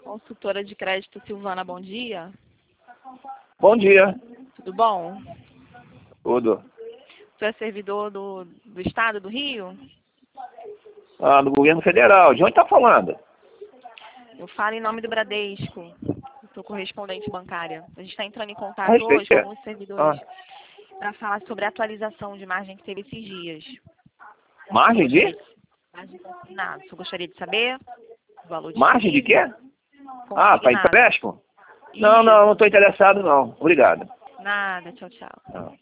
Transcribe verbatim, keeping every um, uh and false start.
Consultora de crédito Silvana, bom dia. Bom dia. Tudo bom? Tudo. Você é servidor do, do Estado do Rio? Ah, do governo federal. De onde está falando? Eu falo em nome do Bradesco. Sou correspondente bancária. A gente está entrando em A contato respeito hoje com de... alguns servidores Ah, para falar sobre a atualização de margem que teve esses dias. margem Eu gostaria de? de- Margem consignada. Você gostaria de saber o valor Margem de disponível? quê? Ah, para Consignado. empréstimo? Não, não, não estou interessado não. Obrigado. Nada, tchau, tchau. Não.